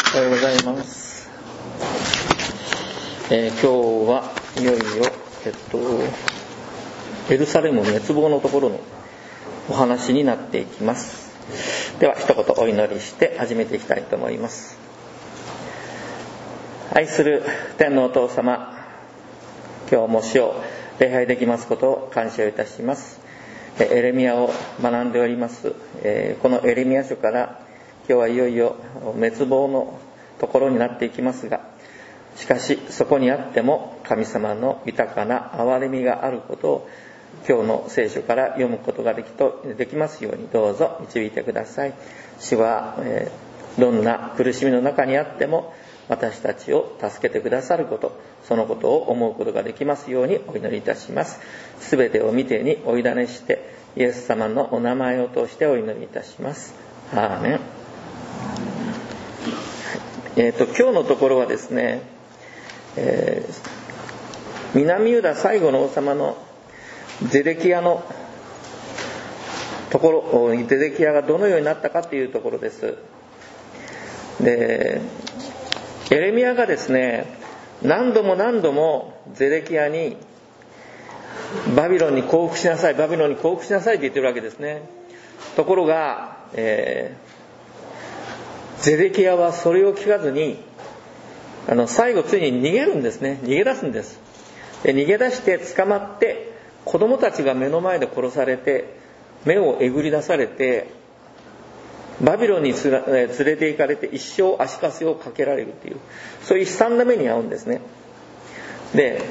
おはようございます。今日はいよいよ、エルサレム滅亡のところのお話になっていきます。では一言お祈りして始めていきたいと思います。愛する天のお父様、今日も主を礼拝できますことを感謝いたします。エレミヤを学んでおります。このエレミヤ書から今日はいよいよ滅亡のところになっていきますが、しかしそこにあっても神様の豊かな憐れみがあることを今日の聖書から読むことができますようにどうぞ導いてください。主はどんな苦しみの中にあっても私たちを助けてくださること、そのことを思うことができますようにお祈りいたします。すべてを御手にお委ねしてイエス様のお名前を通してお祈りいたします。アーメン。今日のところはですね、南ユダ最後の王様のゼデキヤのところ、ゼデキヤがどのようになったかというところです。で、エレミヤがですね、何度もゼデキヤにバビロンに降伏しなさい、バビロンに降伏しなさいって言ってるわけですね。ところが、ゼデキヤはそれを聞かずに最後ついに逃げるんですね。逃げ出すんです。で、逃げ出して捕まって子供たちが目の前で殺されて目をえぐり出されてバビロンに連れて行かれて一生足かせをかけられるっていう、そういう悲惨な目に遭うんですね。で、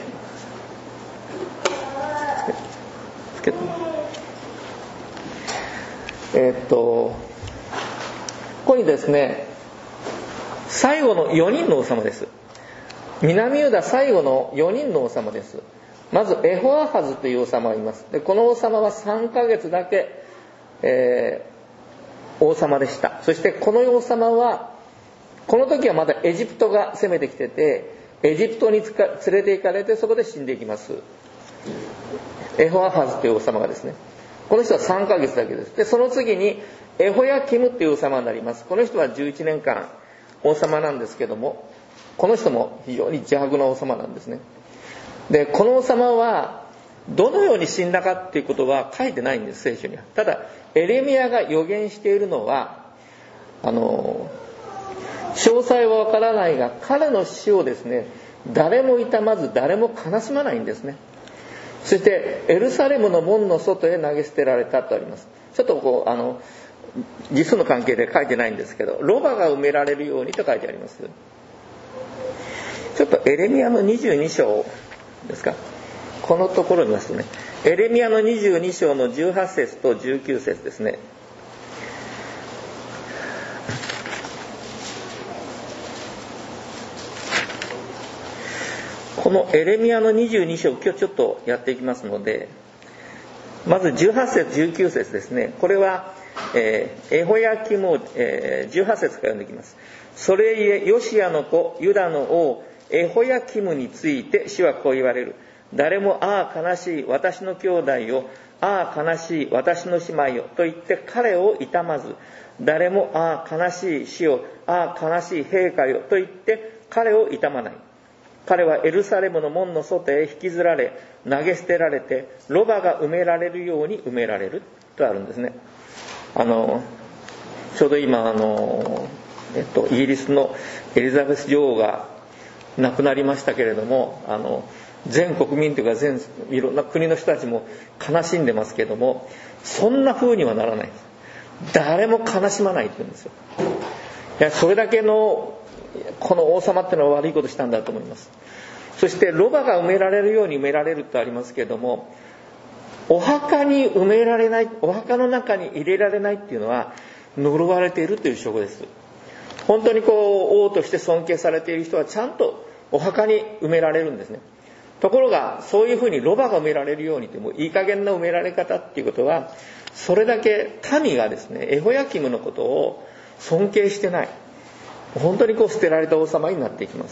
ここにですね、最後の4人の王様です。南ユダ最後の4人の王様です。まずエホアハズという王様がいます。で、この王様は3ヶ月だけ、王様でした。そしてこの王様はこの時はまだエジプトが攻めてきてて、エジプトに連れて行かれてそこで死んでいきます。エホアハズという王様がですね、この人は3ヶ月だけです。で、その次にエホヤキムという王様になります。この人は11年間王様なんですけども、この人も非常に邪悪な王様なんですね。で、この王様はどのように死んだかっていうことは書いてないんです、聖書には。ただエレミヤが予言しているのは詳細はわからないが、彼の死をですね、誰も悼まず誰も悲しまないんですね。そしてエルサレムの門の外へ投げ捨てられたとあります。ちょっと字数の関係で書いてないんですけど、ロバが埋められるようにと書いてあります。ちょっとエレミヤの22章ですか、このところを見ますとね、エレミヤの22章の18節と19節ですね。このエレミヤの22章、今日ちょっとやっていきますので、まず18節19節ですね。これはエホヤキムを、18節から読んでいきます。それゆえヨシアの子ユダの王エホヤキムについて主はこう言われる。誰もああ悲しい私の兄弟よ、ああ悲しい私の姉妹よと言って彼を悼まず、誰もああ悲しい死よ、ああ悲しい陛下よと言って彼を悼まない。彼はエルサレムの門の外へ引きずられ、投げ捨てられてロバが埋められるように埋められるとあるんですね。ちょうど今イギリスのエリザベス女王が亡くなりましたけれども、全国民というかいろんな国の人たちも悲しんでますけども、そんな風にはならない。誰も悲しまないって言うんですよ。いや、それだけのこの王様ってのは悪いことしたんだと思います。そしてロバが埋められるように埋められるとありますけれども、お墓に埋められない、お墓の中に入れられないっていうのは呪われているという証拠です。本当に王として尊敬されている人はちゃんとお墓に埋められるんですね。ところがそういうふうにロバが埋められるようにって、もういい加減な埋められ方っていうことは、それだけ民がですね、エホヤキムのことを尊敬してない、本当に捨てられた王様になっていきます。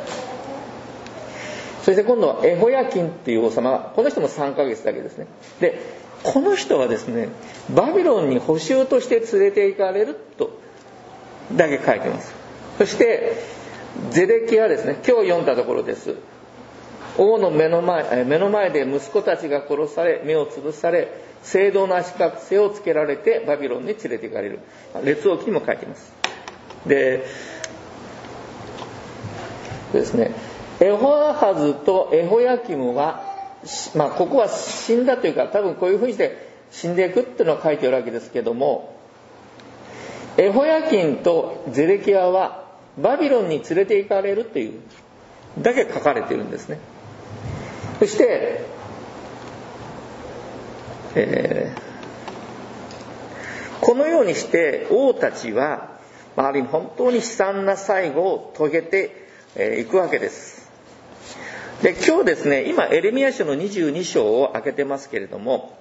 そして今度はエホヤキンっていう王様、この人も3ヶ月だけですね。で、この人はですね、バビロンに捕囚として連れて行かれるとだけ書いてます。 そしてゼデキヤですね、今日読んだところです。王の目の前で息子たちが殺され、目を潰され、聖堂の足かせをつけられてバビロンに連れて行かれる。列王記にも書いています。でですね、エホアハズとエホヤキムは、ここは死んだというか、多分こういうふうにして死んでいくっていうのを書いてあるわけですけども、エホヤキンとゼデキヤはバビロンに連れて行かれるというだけ書かれているんですね。そして、このようにして王たちはある意味本当に悲惨な最後を遂げていくわけです。で、今日ですね、今エレミヤ書の22章を開けてますけれども、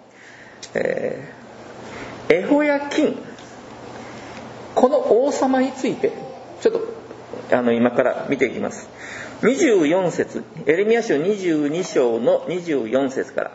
エホヤキン、この王様についてちょっと今から見ていきます。24節、エレミヤ書22章の24節から、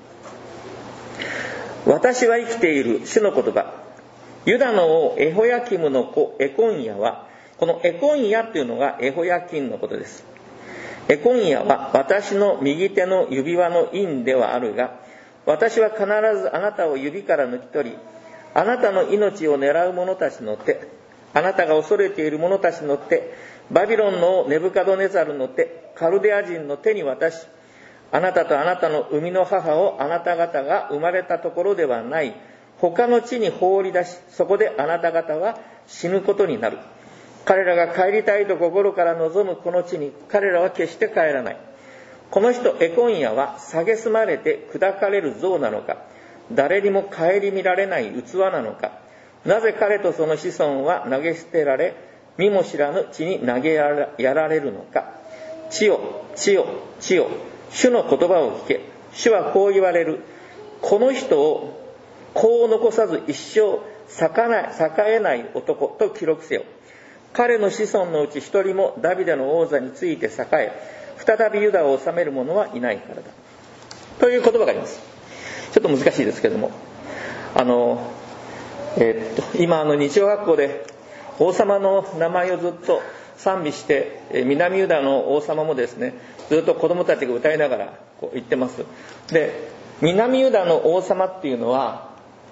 私は生きている、主の言葉、ユダの王エホヤキムの子エコンヤは、このエコンヤというのがエホヤキンのことです。エコンヤは私の右手の指輪の印ではあるが、私は必ずあなたを指から抜き取り、あなたの命を狙う者たちの手、あなたが恐れている者たちの手、バビロンのネブカドネザルの手、カルデア人の手に渡し、あなたとあなたの生みの母をあなた方が生まれたところではない他の地に放り出し、そこであなた方は死ぬことになる。彼らが帰りたいと心から望むこの地に彼らは決して帰らない。この人エコンヤは蔑まれて砕かれる像なのか、誰にも顧みられない器なのか、なぜ彼とその子孫は投げ捨てられ、見も知らぬ地に投げやられるのか。地よ、地よ、地よ、主の言葉を聞け。主はこう言われる。この人を子を残さず一生栄えない男と記録せよ。彼の子孫のうち一人もダビデの王座について栄え、再びユダを治める者はいないからだ。という言葉があります。ちょっと難しいですけども、今日曜学校で王様の名前をずっと賛美して、南ユダの王様もですね、ずっと子供たちが歌いながらこう言ってます。で、南ユダの王様っていうのは、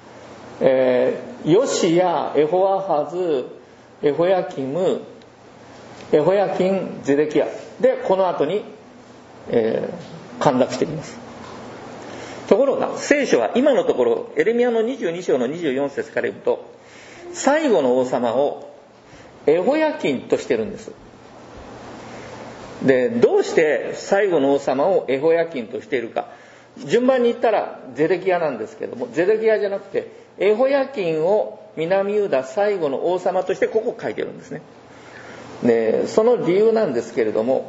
ヨシヤ、エホアハズ、エホヤキム、エホヤキン、ゼデキヤで、この後に、陥落しています。ところが聖書は今のところエレミヤの22章の24節から言うと、最後の王様をエホヤキンとしてるんです。で、どうして最後の王様をエホヤキンとしているか、順番に言ったらゼデキヤなんですけども、ゼデキヤじゃなくてエホヤキンを南ユダ最後の王様としてここ書いてるんですね。で、その理由なんですけれども、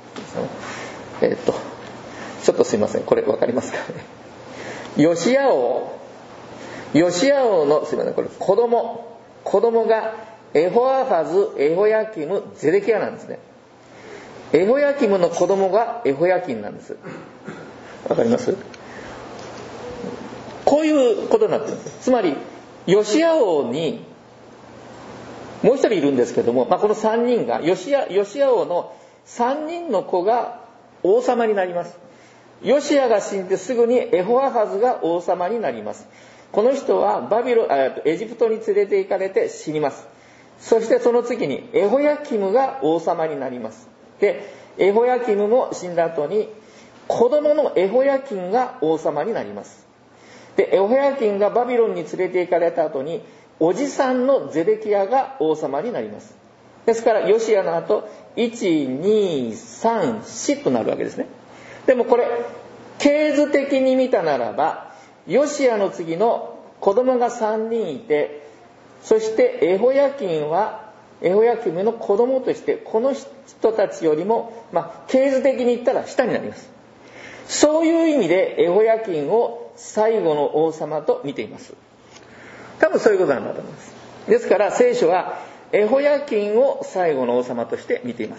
ちょっとすいません、これ分かりますかね。ヨシア王の、すいません、これ子供がエホアハズ、エホヤキム、ゼデキヤなんですね。エホヤキムの子供がエホヤキンなんです。わかります？こういうことになってるんです。つまりヨシア王にもう一人いるんですけども、この3人がヨシア王の3人の子が王様になります。ヨシアが死んですぐにエホアハズが王様になります。この人はエジプトに連れて行かれて死にます。そしてその次にエホヤキムが王様になります。で、エホヤキムも死んだ後に子供のエホヤキンが王様になります。で、エホヤキンがバビロンに連れて行かれた後におじさんのゼデキヤが王様になります。ですからヨシアの後1、2、3、4となるわけですね。でもこれ系図的に見たならば、ヨシアの次の子供が3人いて、そしてエホヤキムの子供としてこの人たちよりも、系図的に言ったら下になります。そういう意味でエホヤキンを最後の王様と見ています。多分そういうことなんだと思います。ですから聖書はエホヤキンを最後の王様として見ています。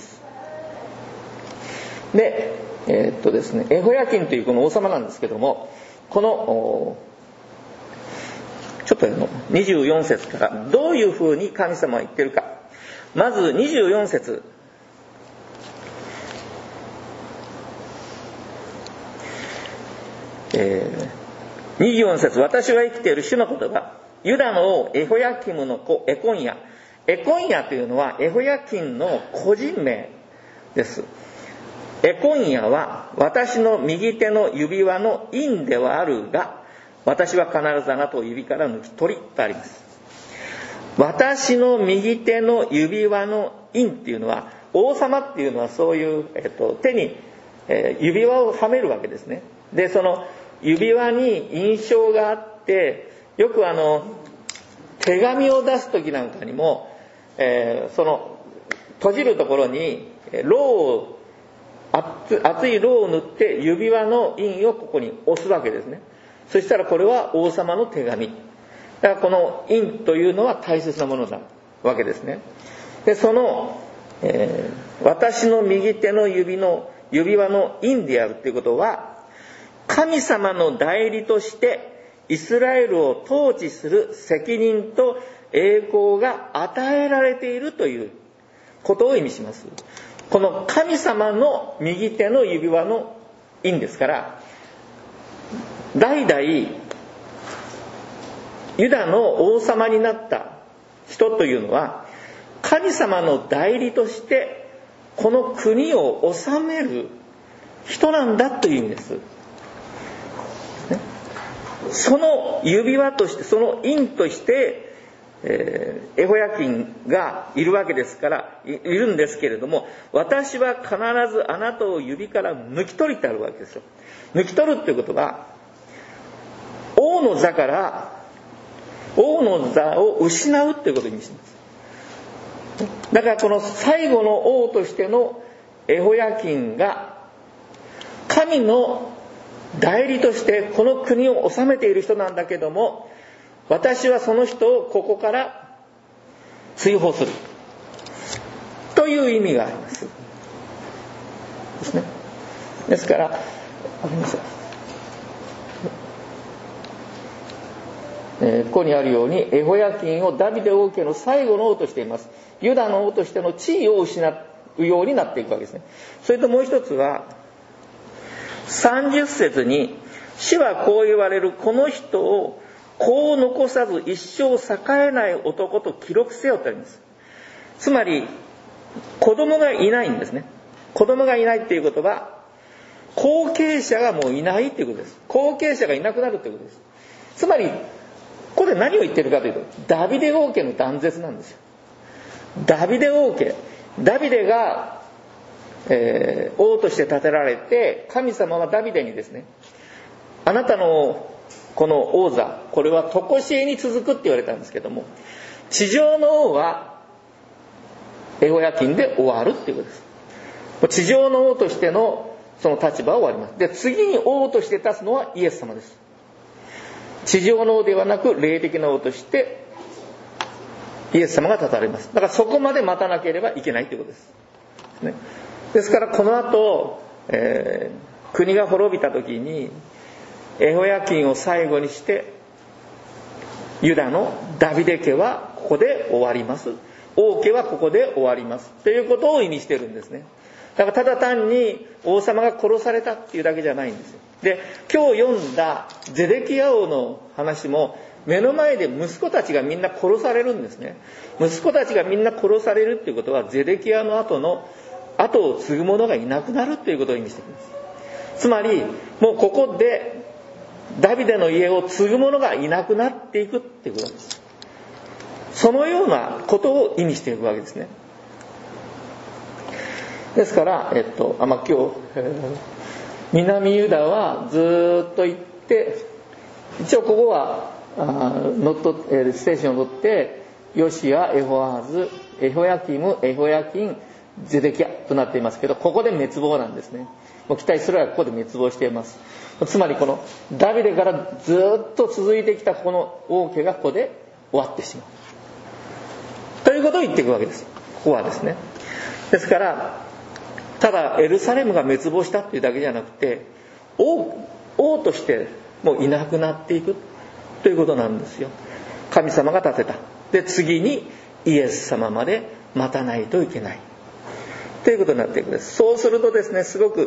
で、ですね、エホヤキンというこの王様なんですけども、このちょっと24節からどういうふうに神様は言ってるか、 まず24節、24節、私は生きている主の言葉、ユダの王エホヤキムの子エコンヤ。エコンヤというのはエホヤキンの個人名です。エコンヤは私の右手の指輪の印ではあるが、私は必ずあなたを指から抜き取りとあります。私の右手の指輪の印っていうのは、王様っていうのはそういう、手に、指輪をはめるわけですね。でその指輪に印象があって、よく手紙を出す時なんかにも、その閉じるところに熱いろうを塗って指輪の印をここに押すわけですね。そしたらこれは王様の手紙だから、この印というのは大切なものだわけですね。でその、私の右手の指輪の印であるということは、神様の代理としてイスラエルを統治する責任と栄光が与えられているということを意味します。この神様の右手の指輪の印ですから、代々ユダの王様になった人というのは、神様の代理としてこの国を治める人なんだという意味です。その指輪として、その印として、エホヤキンがいるわけですから、いるんですけれども、私は必ずあなたを指から抜き取りってあるわけですよ。抜き取るっていうことは、王の座から王の座を失うっていうことを意味します。だからこの最後の王としてのエホヤキンが神の代理としてこの国を治めている人なんだけども、私はその人をここから追放するという意味がありますですね。ですからここにあるように、エホヤキンをダビデ王家の最後の王としています。ユダの王としての地位を失うようになっていくわけですね。それともう一つは30節に、主はこう言われる、この人を子を残さず一生栄えない男と記録せよとあります。つまり子供がいないんですね。子供がいないっていうことは、後継者がもういないっていうことです。後継者がいなくなるっていうことです。つまりここで何を言ってるかというと、ダビデ王家の断絶なんですよ。ダビデ王家、ダビデが、王として建てられて、神様はダビデにですね、あなたのこの王座、これは常しえに続くって言われたんですけども、地上の王はエホヤキンで終わるっていうことです。地上の王としてのその立場は終わります。で、次に王として立つのはイエス様です。地上の王ではなく霊的な王としてイエス様が立たれます。だからそこまで待たなければいけないということです、ね。ですからこの後、国が滅びた時にエホヤキンを最後にしてユダのダビデ家はここで終わります。王家はここで終わりますということを意味しているんですね。だからただ単に王様が殺されたっていうだけじゃないんですよ。で、今日読んだゼデキヤ王の話も、目の前で息子たちがみんな殺されるんですね。息子たちがみんな殺されるっていうことは、ゼデキヤの後を継ぐ者がいなくなるっていうことを意味しています。つまりもうここでダビデの家を継ぐ者がいなくなっていくっていうことなんです。そのようなことを意味していくわけですね。ですから、今日、南ユダはずっと行って、一応ここはステーションを取って、ヨシア、エホアーズ、エホヤキム、エホヤキン、ゼデキヤとなっていますけど、ここで滅亡なんですね。もう北イスラエルはここで滅亡しています。つまりこのダビデからずっと続いてきたこの王家がここで終わってしまうということを言っていくわけです。ここはですね。ですからただエルサレムが滅亡したっていうだけじゃなくて、王としてもういなくなっていくということなんですよ。神様が建てた。で、次にイエス様まで待たないといけないということになっていくんです。そうするとですね、すごく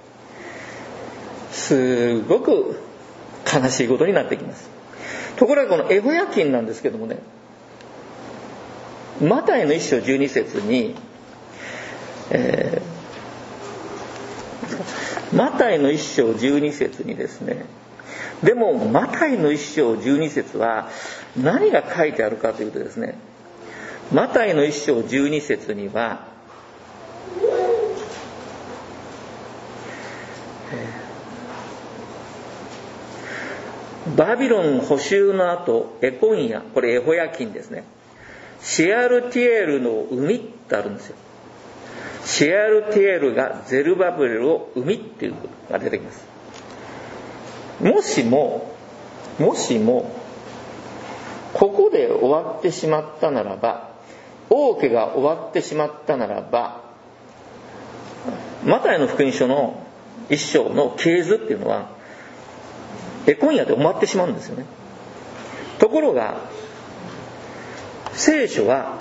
悲しいことになってきます。ところがこのエホヤキンなんですけどもね、マタイの1章12節に、マタイの1章12節にですね、でもマタイの1章12節は何が書いてあるかというとですね、マタイの1章12節には、バビロン捕囚の後、エコンヤ、これエホヤキンですね、シアルティエルの生みってあるんですよ。シアルティエルがゼルバベルを生みっていうのが出てきます。もしもここで終わってしまったならば、王家が終わってしまったならば、マタイの福音書の一章の系図っていうのはエコンヤで終わってしまうんですよね。ところが聖書は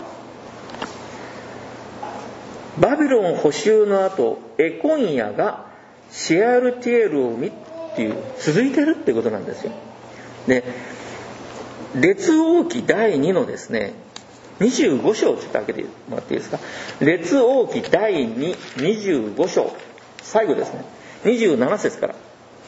バビロン捕囚の後、エコンヤがシアルティエルを生みっていう続いてるってことなんですよ。で、列王記第2のですね25章をちょっと開けてもらっていいですか。列王記第2、25章最後ですね、27節から。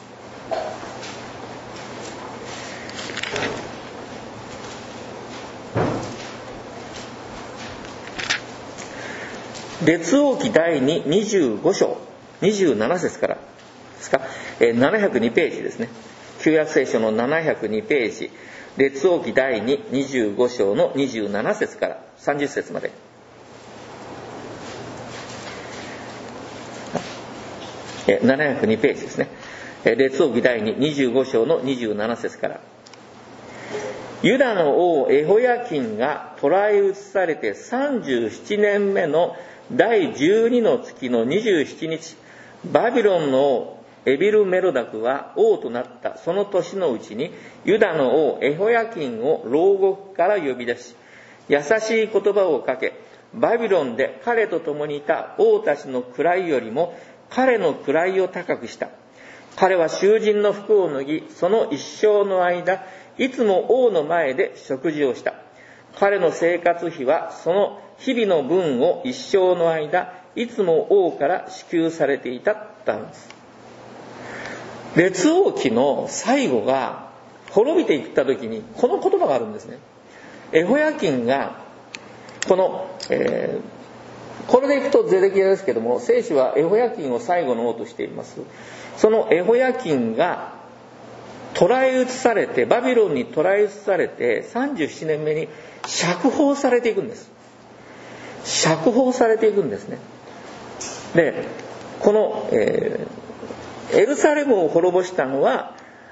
列王記第2、25章27節からですか、702ページですね。旧約聖書の702ページ、列王記第2、25章の27節から30節まで。702ページですね。列王記第2、25章の27節から。ユダの王エホヤキンが捕らえ移されて37年目の第12の月の27日、バビロンの王エビルメロダクは王となったその年のうちに、ユダの王エホヤキンを牢獄から呼び出し、優しい言葉をかけ、バビロンで彼と共にいた王たちの位よりも彼の位を高くした。彼は囚人の服を脱ぎ、その一生の間いつも王の前で食事をした。彼の生活費はその日々の分を一生の間いつも王から支給されていたってあるんです。列王記の最後が滅びていった時にこの言葉があるんですね。エホヤキンがこの、これでいくとゼデキヤですけども、聖書はエホヤキンを最後の王としています。そのエホヤキンが捕らえ移されて、バビロンに捕らえ移されて37年目に釈放されていくんです。釈放されていくんですね。で、この、エルサレムを滅ぼしたのは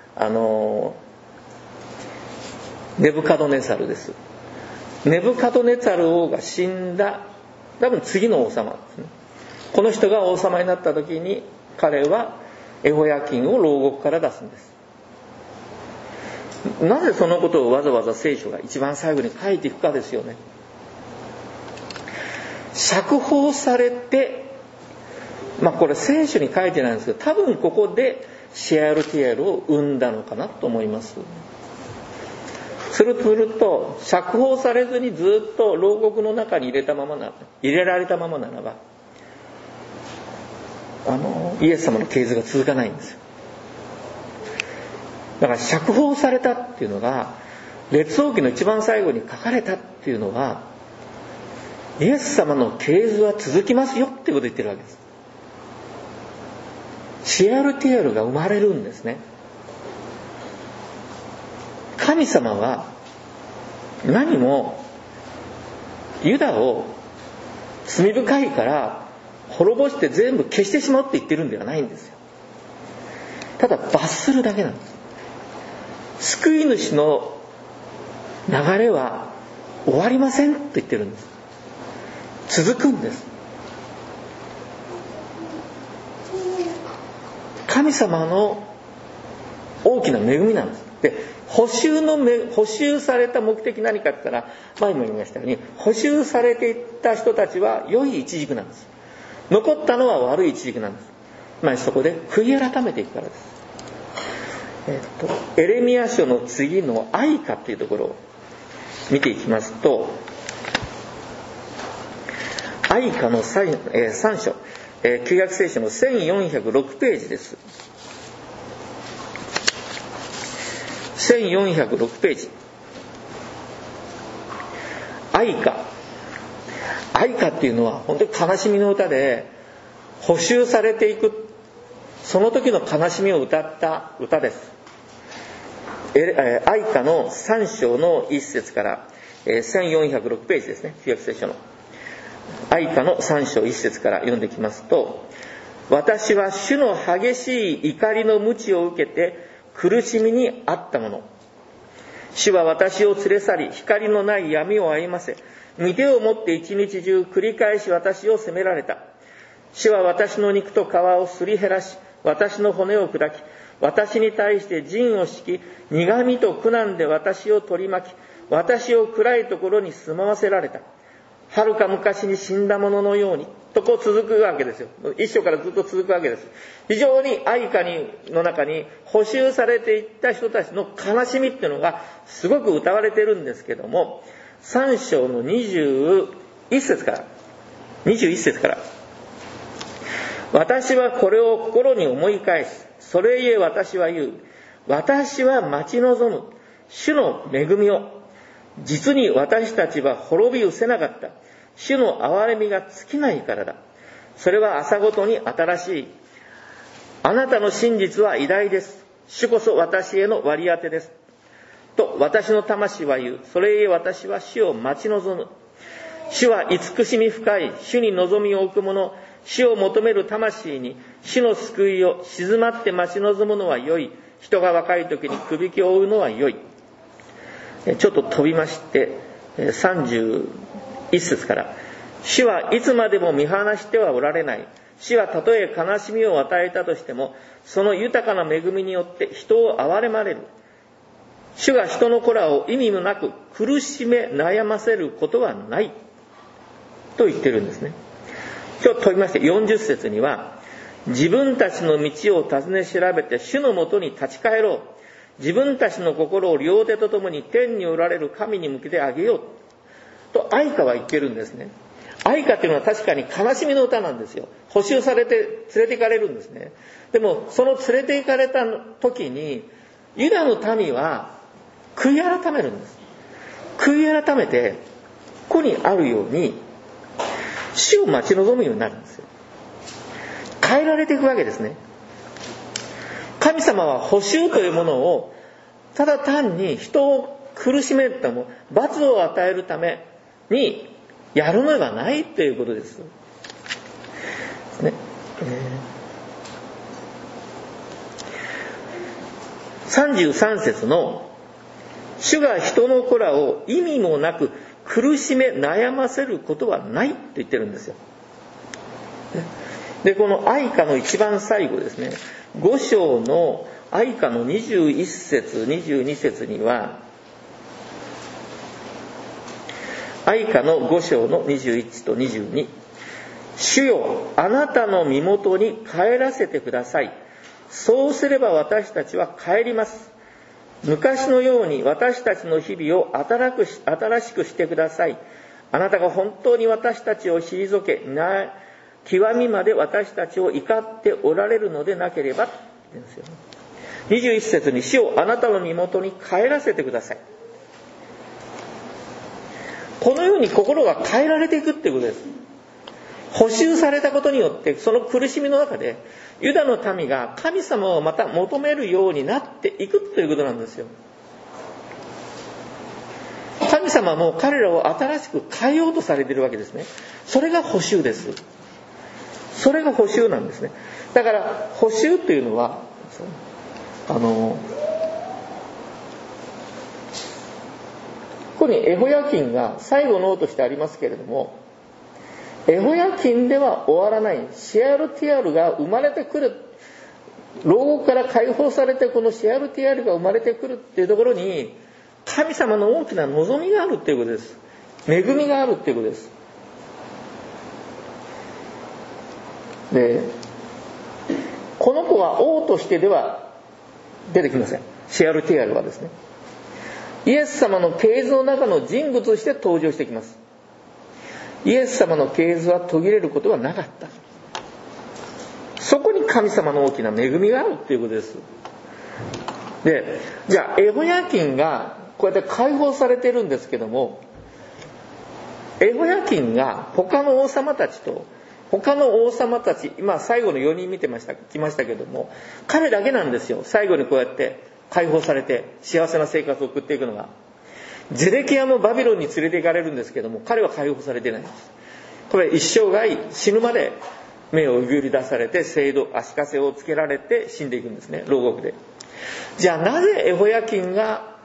ネブカドネザルです。ネブカドネザル王が死んだ多分次の王様ですね。この人が王様になった時に彼はエホヤキンを牢獄から出すんです。なぜそのことをわざわざ聖書が一番最後に書いていくかですよね。釈放されて、これ聖書に書いてないんですけど、多分ここでシェアルティエルを生んだのかなと思います。すると釈放されずにずっと牢獄の中に入れられたままならば、イエス様の系図が続かないんですよ。だから釈放されたっていうのが列王記の一番最後に書かれたっていうのは、イエス様の系図は続きますよっていうことを言ってるわけです。シェアルティエルが生まれるんですね。神様は何もユダを罪深いから滅ぼして全部消してしまうって言ってるんではないんですよ。ただ罰するだけなんです。救い主の流れは終わりませんと言ってるんです。続くんです。神様の大きな恵みなんです。 で、補修された目的何かって言ったら、前も言いましたように、補修されていった人たちは良い一軸なんです。残ったのは悪い一軸なんです。そこで悔い改めていくからです。エレミヤ書の次の愛歌っていうところを見ていきますと、愛歌の3章、旧約聖書の1406ページです。1406ページ。愛歌っていうのは本当に悲しみの歌で、補修されていくその時の悲しみを歌った歌です。愛歌の3章の1節から1406ページですね、旧約聖書の愛歌の3章1節から読んできますと、私は主の激しい怒りの鞭を受けて苦しみにあったもの。主は私を連れ去り、光のない闇を歩ませ、御手を持って一日中繰り返し私を責められた。主は私の肉と皮をすり減らし、私の骨を砕き、私に対して陣を敷き、苦みと苦難で私を取り巻き、私を暗いところに住まわせられた。遥か昔に死んだもののように、とこう続くわけですよ。一章からずっと続くわけです。非常に愛歌の中に補修されていった人たちの悲しみっていうのがすごく歌われてるんですけども、3章の21節から、私はこれを心に思い返す。それゆえ私は言う。私は待ち望む主の恵みを。実に私たちは滅び失せなかった。主の憐れみが尽きないからだ。それは朝ごとに新しい。あなたの真実は偉大です。主こそ私への割り当てです。と私の魂は言う。それゆえ私は主を待ち望む。主は慈しみ深い。主に望みを置く者。主を求める魂に主の救いを静まって待ち望むのは良い。人が若い時にくびきを追うのは良い。ちょっと飛びまして31節から、主はいつまでも見放してはおられない。主はたとえ悲しみを与えたとしても、その豊かな恵みによって人を憐れまれる。主が人の子らを意味もなく苦しめ悩ませることはないと言ってるんですね。ちょっと飛びまして40節には、自分たちの道を尋ね調べて主のもとに立ち返ろう。自分たちの心を両手とともに天におられる神に向けてあげようと愛歌は言ってるんですね。愛歌っていうのは確かに悲しみの歌なんですよ。補修されて連れて行かれるんですね。でもその連れて行かれた時にユダの民は悔い改めるんです。悔い改めてここにあるように主を待ち望むようになるんですよ。変えられていくわけですね。神様は補修というものをただ単に人を苦しめるため、罰を与えるためにやるのではないということです。ね。33節の主が人の子らを意味もなく苦しめ悩ませることはないと言ってるんですよ。で、この愛歌の一番最後ですね、5章の愛歌の21節22節には、愛歌の5章の21と22、主よあなたの身元に帰らせてください。そうすれば私たちは帰ります。昔のように私たちの日々を新しくしてください。あなたが本当に私たちを退け、極みまで私たちを怒っておられるのでなければって言うんですよね。21節に主をあなたの身元に帰らせてください。このように心が変えられていくっていうことです。補修されたことによってその苦しみの中でユダの民が神様をまた求めるようになっていくということなんですよ。神様も彼らを新しく変えようとされているわけですね。それが補修です。それが補修なんですね。だから補修というのはここにエホヤキンが最後の王としてありますけれども、エホヤキンでは終わらない。シェアルティアルが生まれてくる。 牢獄から解放されてこのシェアルティアルが生まれてくるっていうところに神様の大きな望みがあるっていうことです。恵みがあるっていうことです。で、この子は王としてでは出てきません。シェアルティアルはですね、イエス様の系図の中の人物として登場してきます。イエス様の系図は途切れることはなかった。そこに神様の大きな恵みがあるっていうことです。で、じゃあエホヤキンがこうやって解放されてるんですけども、エホヤキンが他の王様たち、今最後の4人来ましたけども、彼だけなんですよ。最後にこうやって解放されて幸せな生活を送っていくのが。ゼデキヤもバビロンに連れて行かれるんですけども、彼は解放されてないんです。これ一生涯死ぬまで目を売り出されて、足かせをつけられて死んでいくんですね、牢獄で。じゃあなぜエホヤキンだ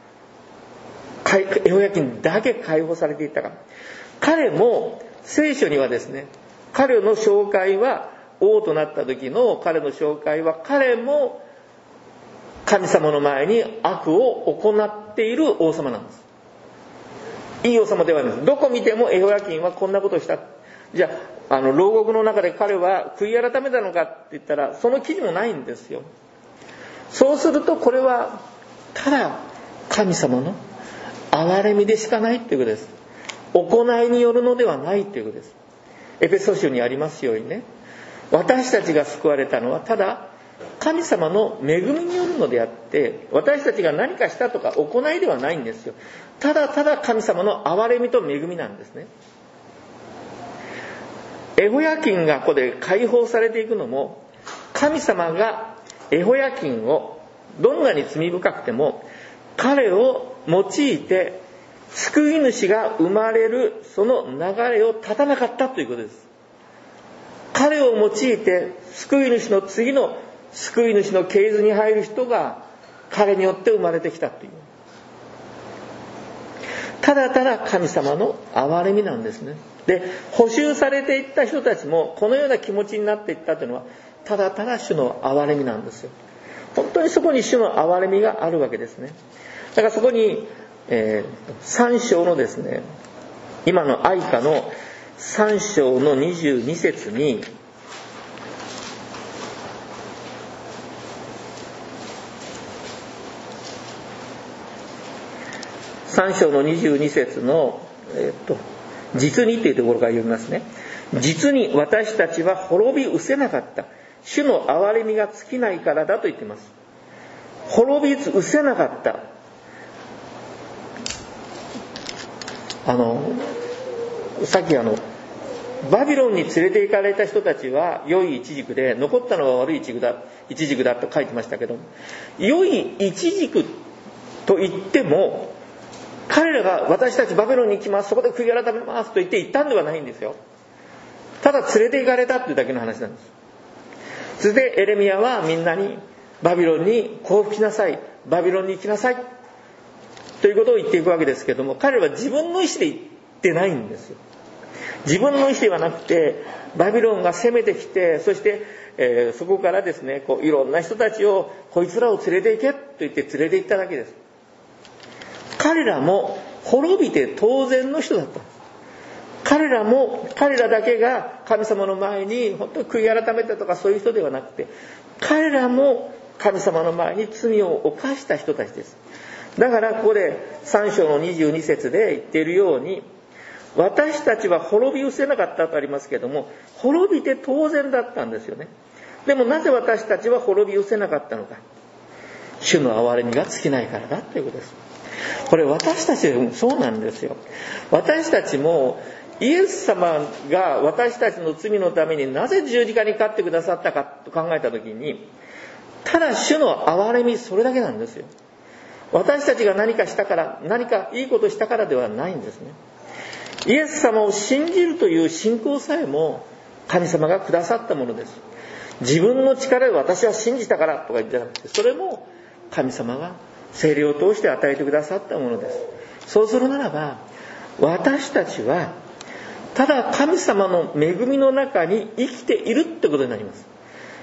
け解放されていったか。彼も聖書にはですね、彼の紹介は、王となった時の彼の紹介は、彼も神様の前に悪を行っている王様なんです。いい王様ではないです。どこ見てもエホヤキンはこんなことをした。じゃあ、牢獄の中で彼は悔い改めたのかって言ったら、その記事もないんですよ。そうするとこれはただ神様の憐れみでしかないということです。行いによるのではないということです。エペソ書にありますようにね、私たちが救われたのはただ神様の恵みによるのであって、私たちが何かしたとか行いではないんですよ。ただただ神様の憐れみと恵みなんですね。エホヤキンがここで解放されていくのも、神様がエホヤキンをどんなに罪深くても彼を用いて救い主が生まれるその流れを断たなかったということです。彼を用いて救い主の次の救い主の系図に入る人が彼によって生まれてきたという、ただただ神様の憐れみなんですね。で、補修されていった人たちもこのような気持ちになっていったというのはただただ主の憐れみなんですよ。本当にそこに主の憐れみがあるわけですね。だからそこに、3章のですね、今の愛歌の3章の22節に、3章の22節の、実にというところから読みますね。実に私たちは滅び失せなかった。主の憐れみが尽きないからだと言っています。滅び失せなかった。さっきバビロンに連れて行かれた人たちは良いイチジクで、残ったのは悪いイチジクだと書いてましたけど、良いイチジクと言っても、彼らが私たちバビロンに行きます、そこで悔い改めますと言って行ったんではないんですよ。ただ連れて行かれたっていうだけの話なんです。それでエレミヤはみんなにバビロンに降伏しなさい、バビロンに行きなさいということを言っていくわけですけども、彼らは自分の意思で行ってないんですよ。自分の意思ではなくて、バビロンが攻めてきて、そして、そこからですね、いろんな人たちをこいつらを連れて行けと言って連れて行っただけです。彼らも滅びて当然の人だった。彼らだけが神様の前に本当に悔い改めたとかそういう人ではなくて、彼らも神様の前に罪を犯した人たちです。だからここで3章の22節で言っているように、私たちは滅び失せなかったとありますけれども、滅びて当然だったんですよね。でもなぜ私たちは滅び失せなかったのか。主の憐れみが尽きないからだということです。これ私たちでもそうなんですよ。私たちもイエス様が私たちの罪のためになぜ十字架にかかってくださったかと考えたときに、ただ主の憐れみ、それだけなんですよ。私たちが何かしたから、何かいいことしたからではないんですね。イエス様を信じるという信仰さえも神様がくださったものです。自分の力で私は信じたからとか言ってなくて、それも神様が聖霊を通して与えてくださったものです。そうするならば、私たちはただ神様の恵みの中に生きているってことになります。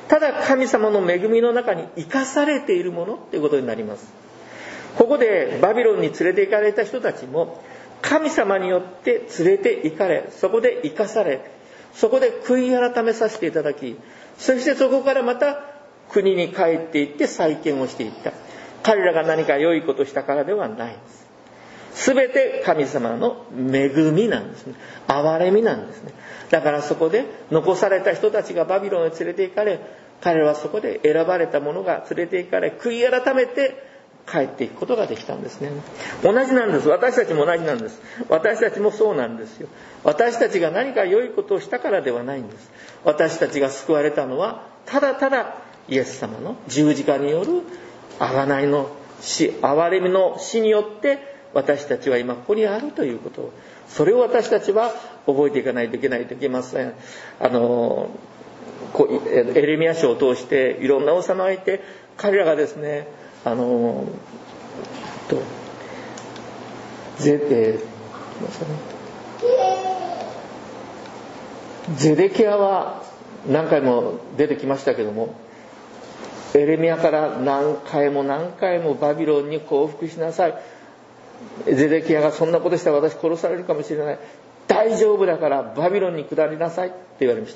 ただ神様の恵みの中に生かされているものということになります。ここでバビロンに連れて行かれた人たちも神様によって連れて行かれ、そこで生かされ、そこで悔い改めさせていただき、そしてそこからまた国に帰っていって再建をしていった。彼らが何か良いことをしたからではないんです。すべて神様の恵みなんですね。憐れみなんですね。だからそこで残された人たちがバビロンへ連れて行かれ、彼らはそこで選ばれた者が連れて行かれ、悔い改めて帰っていくことができたんですね。同じなんです。私たちも同じなんです。私たちもそうなんですよ。私たちが何か良いことをしたからではないんです。私たちが救われたのはただただイエス様の十字架による贖いの死、憐れみの死によって私たちは今ここにあるということを、それを私たちは覚えていかないといけません。エレミヤ書を通していろんな王様がいて、彼らがですね、ゼデキヤは何回も出てきましたけども、エレミヤから何回もバビロンに降伏しなさい、ゼデキヤがそんなことしたら私殺されるかもしれない、大丈夫だからバビロンに下りなさいって言われました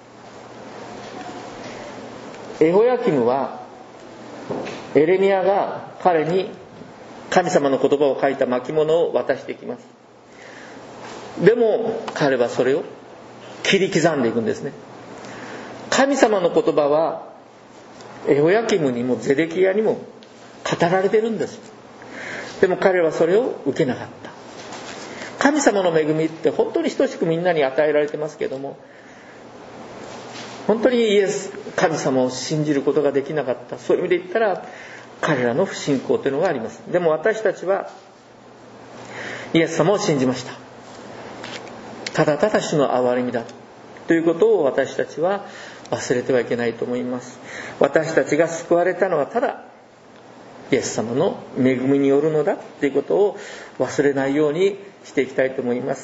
。エホヤキムはエレミヤが彼に神様の言葉を書いた巻物を渡していきます。でも彼はそれを切り刻んでいくんですね。神様の言葉はエホヤキムにもゼデキヤにも語られてるんです。でも彼はそれを受けなかった。神様の恵みって本当に等しくみんなに与えられてますけども、本当に神様を信じることができなかった。そういう意味で言ったら彼らの不信仰というのがあります。でも私たちはイエス様を信じました。ただただ主の憐れみだということを私たちは忘れてはいけないと思います。私たちが救われたのはただイエス様の恵みによるのだということを忘れないようにしていきたいと思います。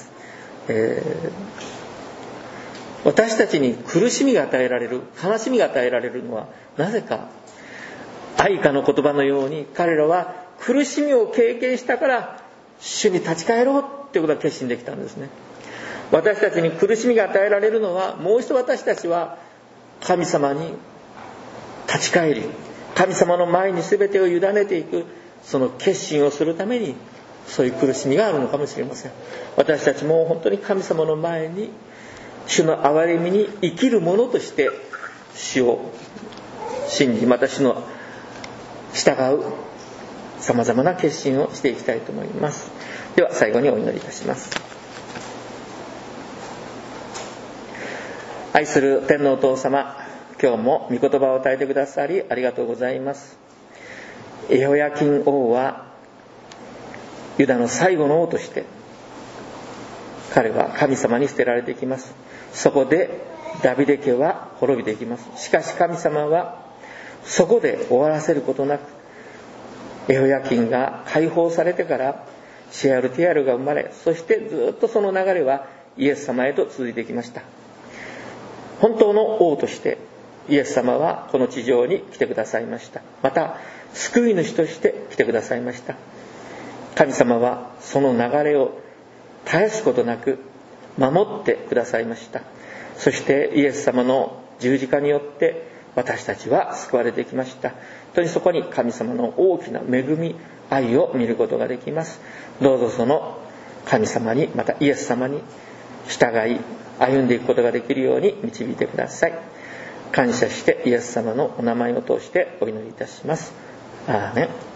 私たちに苦しみが与えられる、悲しみが与えられるのはなぜか、愛歌の言葉のように彼らは苦しみを経験したから主に立ち返ろうということが決心できたんですね。私たちに苦しみが与えられるのは、もう一度私たちは神様に立ち返り、神様の前に全てを委ねていく、その決心をするためにそういう苦しみがあるのかもしれません。私たちも本当に神様の前に主の憐れみに生きる者として主を信じ、また主の従うさまざまな決心をしていきたいと思います。では最後にお祈りいたします。愛する天皇お父様、今日も御言葉を与えてくださりありがとうございます。エホヤキン王はユダの最後の王として彼は神様に捨てられていきます。そこでダビデ家は滅びていきます。しかし神様はそこで終わらせることなく、エホヤキンが解放されてからシェアルティアルが生まれ、そしてずっとその流れはイエス様へと続いていきました。本当の王としてイエス様はこの地上に来てくださいました。また救い主として来てくださいました。神様はその流れを絶やすことなく守ってくださいました。そしてイエス様の十字架によって私たちは救われてきました。本当にそこに神様の大きな恵み、愛を見ることができます。どうぞその神様に、またイエス様に従い歩んでいくことができるように導いてください。感謝してイエス様のお名前を通してお祈りいたします。アーメン。